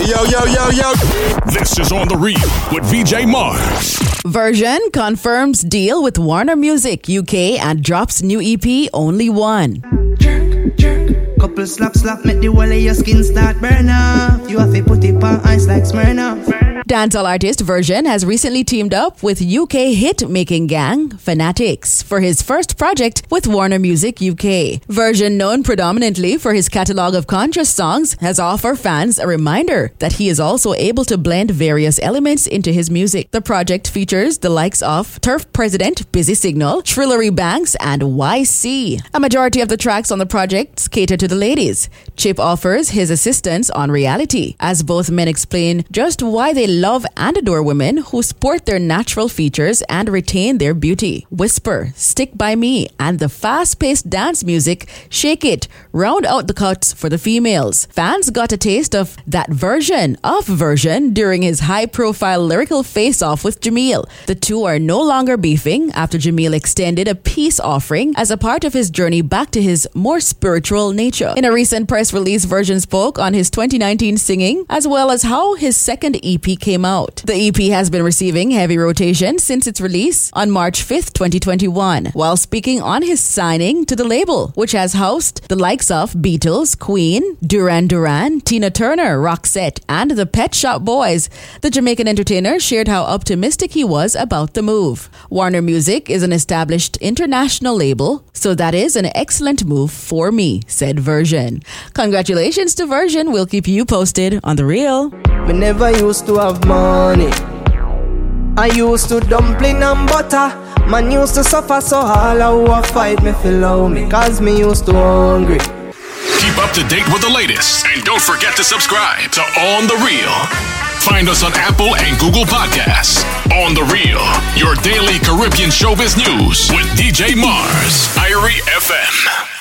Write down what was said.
Yo. This is On The Real with VJ Mars. Version confirms deal with Warner Music UK and drops new EP Only One. Jerk. Couple slap, make the wall of your skin start burn off. You have to put it on ice like Smirnoff. Dancehall artist Version has recently teamed up with UK hit-making gang Fanatics for his first project with Warner Music UK. Version, known predominantly for his catalogue of conscious songs, has offered fans a reminder that he is also able to blend various elements into his music. The project features the likes of Turf President, Busy Signal, Trillery Banks, and YC. A majority of the tracks on the project cater to the ladies. Chip offers his assistance on Reality, as both men explain just why they love and adore women who sport their natural features and retain their beauty. Whisper, Stick By Me, and the fast-paced dance music Shake It round out the cuts for the females. Fans got a taste of that version of Version during his high-profile lyrical face-off with Jamil. The two are no longer beefing after Jamil extended a peace offering as a part of his journey back to his more spiritual nature. In a recent press release, Version spoke on his 2019 singing as well as how his second EP came out. The EP has been receiving heavy rotation since its release on March 5th, 2021, while speaking on his signing to the label, which has housed the likes of Beatles, Queen, Duran Duran, Tina Turner, Roxette, and the Pet Shop Boys. The Jamaican entertainer shared how optimistic he was about the move. Warner Music is an established international label, so that is an excellent move for me, said Version. Congratulations to Version. We'll keep you posted on The Real. Me never used to have money. I used to dumpling and butter. Man used to suffer, so all who a fight me feel love me, cause me used to hungry. Keep up to date with the latest and don't forget to subscribe to On The Real. Find us on Apple and Google Podcasts. On The Real, your daily Caribbean showbiz news with DJ Mars, Irie FM.